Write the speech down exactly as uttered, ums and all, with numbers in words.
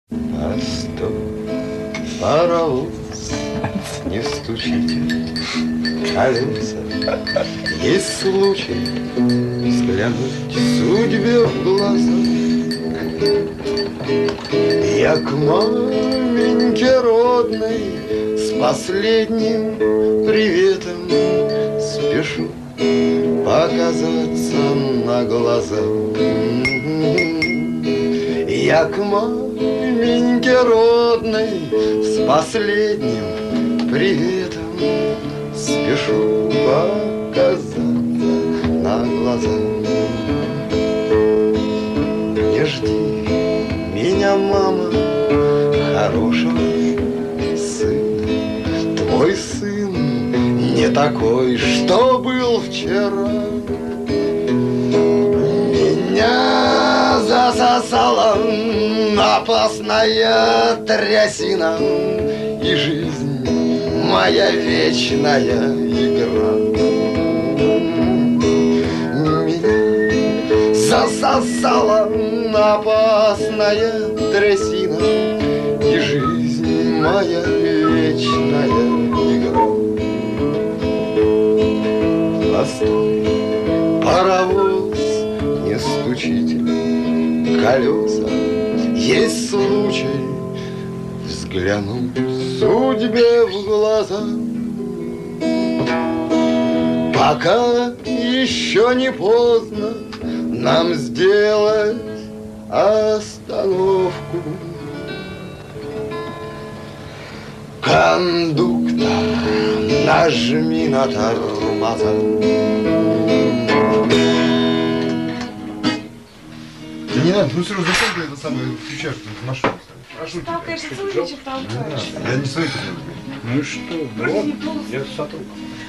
Постой, паровоз, не стучите колеса. Есть случай взглянуть судьбе в глаза. Я к маменьке родной с последним приветом спешу показаться на глаза. Я к маменьке родной с последним приветом спешу показаться на глаза. Не жди меня, мама, хорошего сына. Твой сын не такой, что был вчера. Меня засосала опасная трясина, и жизнь моя вечная игра. Меня засосала опасная трясина, и жизнь моя вечная игра. Постой, паровоз, не стучите колеса. Есть случай взглянуть судьбе в глаза. Пока еще не поздно нам сделать остановку. Кондуктор, нажми на тормоза. Да не надо, ну Сереж, зачем ты это самое включаешь в машину? Прошу тебя. Толкаешься, целый вечер толкаешь. Я не свои. Ну и что? Вот, я сотрудник.